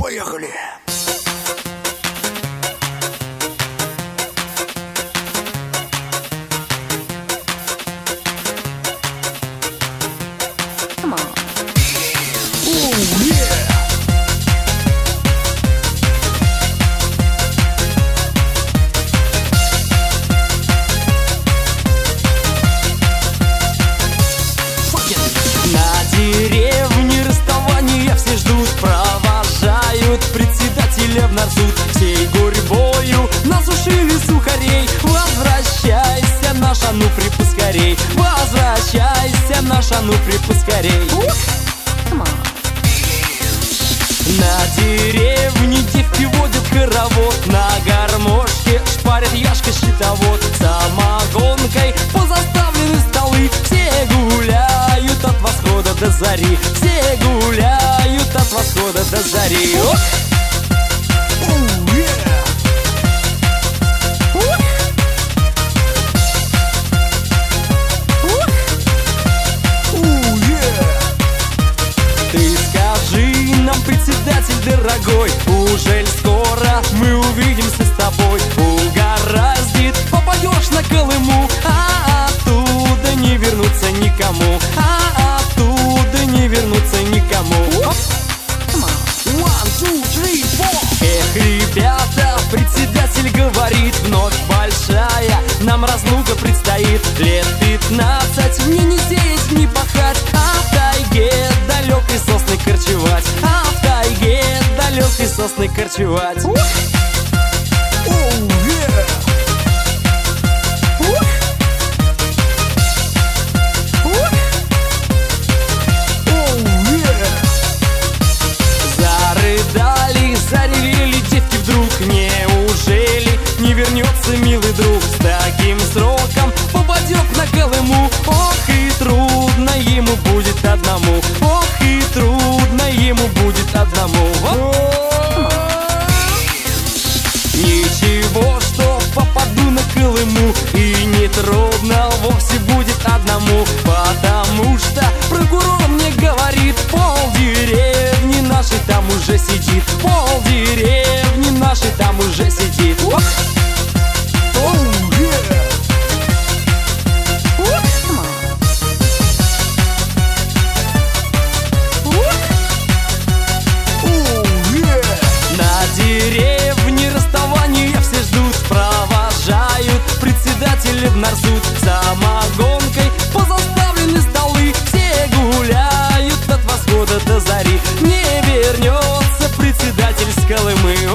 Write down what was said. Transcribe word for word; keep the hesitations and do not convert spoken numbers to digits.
Поехали! В нарзут всей гурьбою насушили сухарей. Возвращайся, наша, ну припускорей. Возвращайся, наша, ну припускорей. На деревне девки водят хоровод, на гармошке шпарит Яшка щитовод. Самогонкой позаставлены столы, все гуляют от восхода до зари. Все гуляют от восхода до зари. Председатель дорогой, ужель скоро мы увидимся с тобой? Угораздит, попадешь на Колыму, а оттуда не вернуться никому, а оттуда не вернуться никому. One, two, three, four. Эх, ребята, председатель говорит, вновь большая нам разлука предстоит. Лет пятнадцать мне не сеять, не пахать, а в тайге далекой сосны корчевать, а в тайге далекой сосны корчевать. Зарыдали, заревели девки вдруг. Неужели не вернется милый друг? С таким сроком попадет на Колыму. Ох, и трудно ему будет одному. Ох, и трудно ему будет одному. Ничего, что попаду на Колыму, и не трудно вовсе будет одному. Потому что прокурор мне говорит, пол деревни нашей там уже сидит. Пол деревни нашей там уже сидит. Деревни расставания все ждут, провожают председателя в нарзут. Самогонкой позаставлены столы, все гуляют от восхода до зари. Не вернется председатель с Колымы.